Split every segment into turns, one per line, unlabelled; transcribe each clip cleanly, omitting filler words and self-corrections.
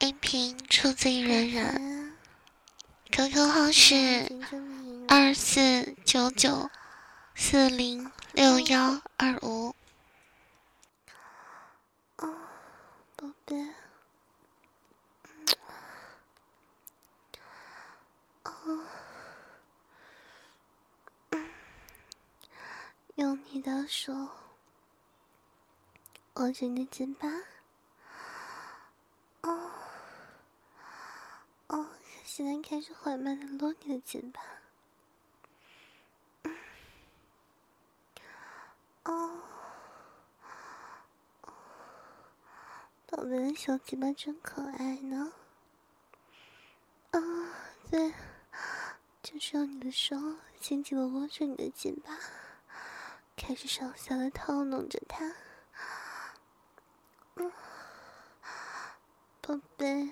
音频出自于人人，QQ 号是2499406125。
宝贝，用你的手握着你的肩膀，现在开始缓慢的撸你的肩膀，宝贝的小鸡巴真可爱呢，对，就是用你的手紧紧的握着你的肩膀，开始上下的套弄着它，宝贝，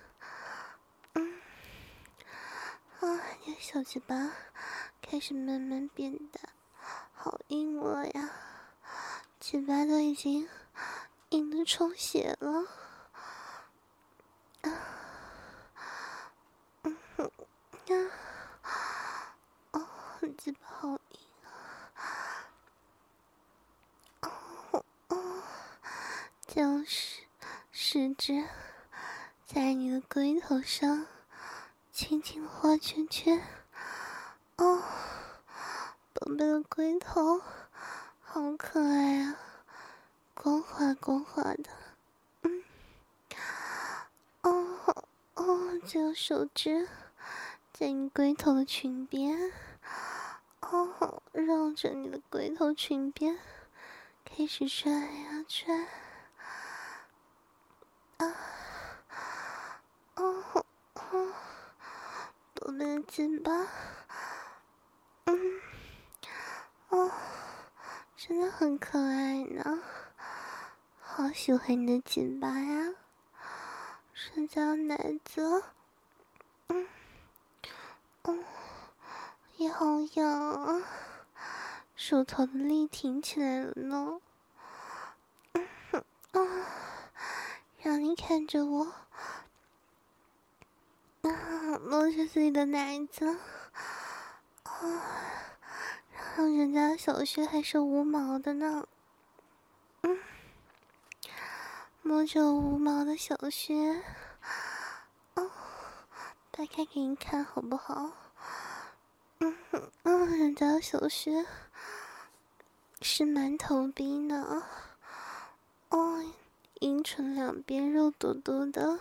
你的小鸡巴开始慢慢变大，好硬了呀，鸡巴都已经硬得充血了，鸡巴好硬将食指在你的龟头上轻轻地画圈圈，宝贝的龟头好可爱啊，光滑光滑的，这个手指在你龟头的裙边，绕着你的龟头裙边开始转呀转，宝贝的肩膀，真的很可爱呢，好喜欢你的肩膀呀，社交奶子，也好痒啊，手头的力挺起来了呢，让你看着我，摸着自己的奶子，让人家的小穴还是无毛的呢，摸着无毛的小穴，打开给你看好不好？人家的小穴是馒头逼呢，阴唇两边肉嘟嘟的，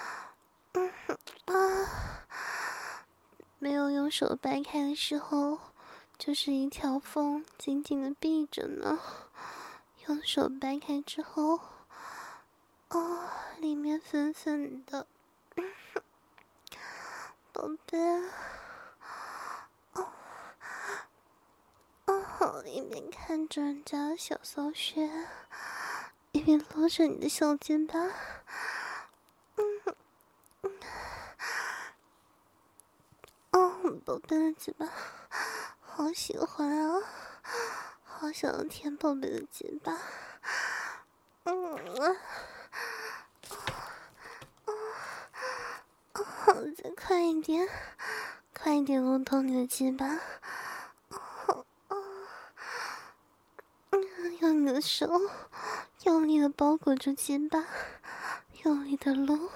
没有用手掰开的时候，就是一条缝紧紧的闭着呢，用手掰开之后，里面粉粉的，宝贝，一边看着人家的小骚穴，一边搂着你的小肩膀，宝贝的肩膀，好喜欢啊，好想要舔宝贝的肩膀，再快一点，快一点撸动你的肩膀，用你的手用力的包裹住肩膀，用力的撸，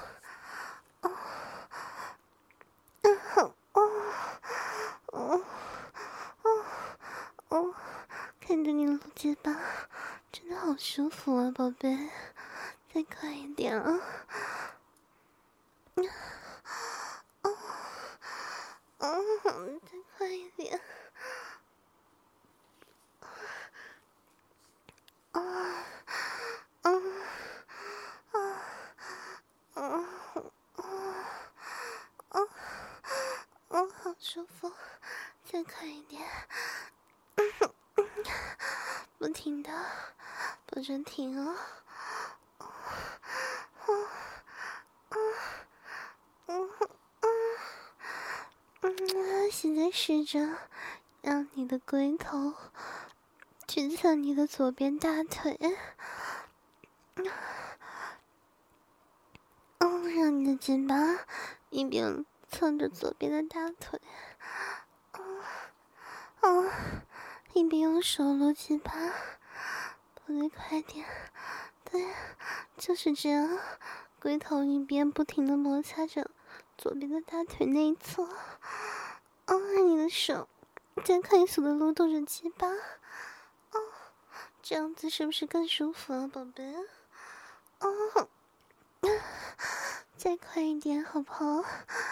看着你撸肩膀，真的好舒服啊，宝贝，再快一点啊！再快一点！好舒服，再快一点！不停的，不准停哦！现在试着让你的龟头去侧你的左边大腿，让你的嘴巴一边蹭着左边的大腿，一边用手撸鸡巴，宝贝快点，对，就是这样，龟头一边不停地摩擦着左边的大腿内侧，你的手在快速地撸动着鸡巴，这样子是不是更舒服啊，宝贝？再快一点好不好？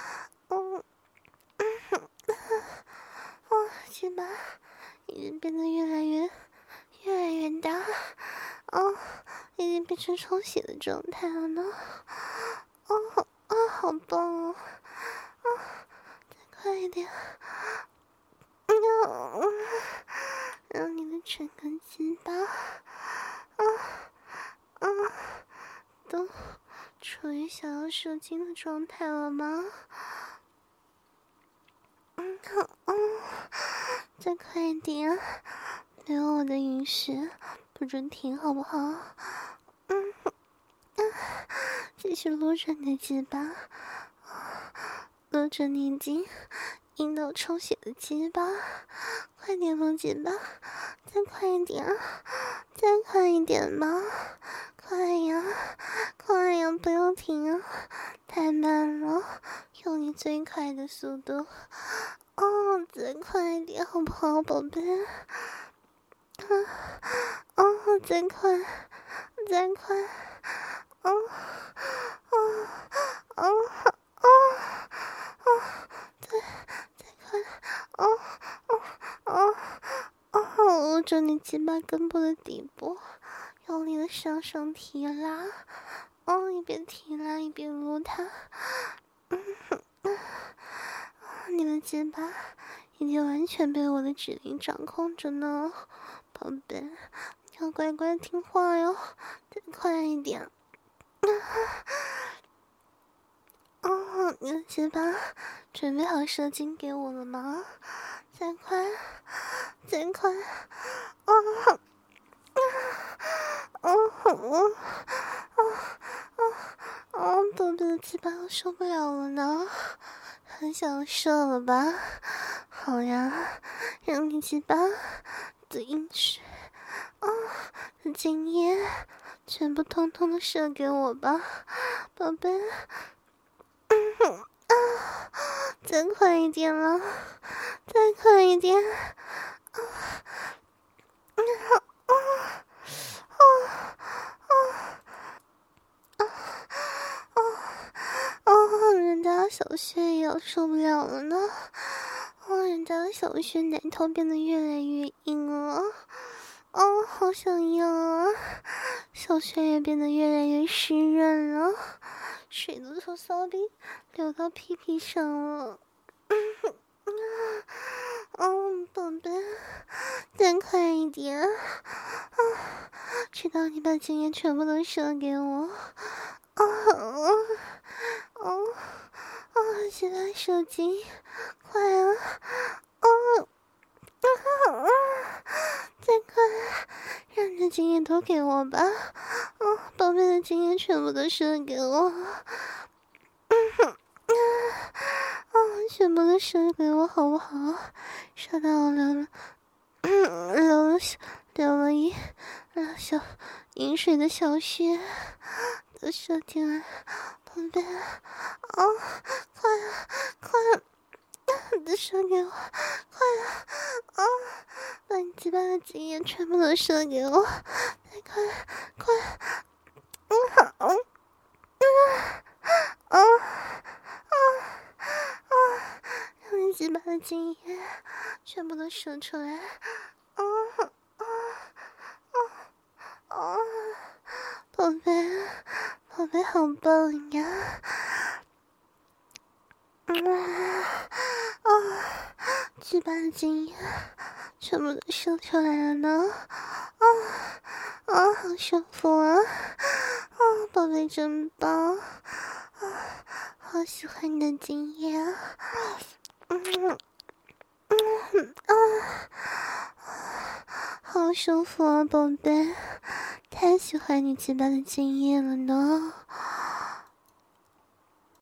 鸡巴已经变得越来越大，已经变成充血的状态了呢。好棒哦！再快一点，让你的整个鸡巴，都处于想要射精的状态了吗？再快一点，没有我的允许，不准停，好不好？继续撸着你的鸡巴，撸着你已经阴道充血的鸡巴，快点撸鸡巴，再快一点，再快一点嘛，快呀，快呀，不要停啊，太慢了，用你最快的速度，再快一点好不好，宝贝？再快，再快，捂着你鸡巴根部的底部，用力的向上提拉，一边提拉一边撸它，你的鸡巴已经完全被我的指令掌控着呢，宝贝，你要乖乖听话哟，再快一点。你的鸡巴准备好射精给我了吗？再快，再快，宝贝的鸡巴我受不了了呢，很想射了吧？好呀，让你鸡巴的饮水，精液全部通通的射给我吧，宝贝。再快一点了，再快一点，人家的小穴也要受不了了呢，人家的小穴奶头变得越来越硬了，好想要啊，小穴也变得越来越湿润了，水都从骚逼流到屁屁上了，宝贝，再快一点，直到你把精液全部都射给我，现在射精，快啊，再快，让你的精液都给我吧，宝贝的精液全部都射给我，全部都射给我好不好？射到我流了一小饮水的小穴都射进来，宝贝，快都射给我，快把你鸡巴的精液全部都射给我，再快，让你鸡巴的精液全部都射出来，宝贝好棒呀，鸡巴的精液全部都射出来了呢，好舒服啊，宝贝真棒，好喜欢你的精液啊，好舒服啊，宝贝，太喜欢你鸡巴的精液了呢，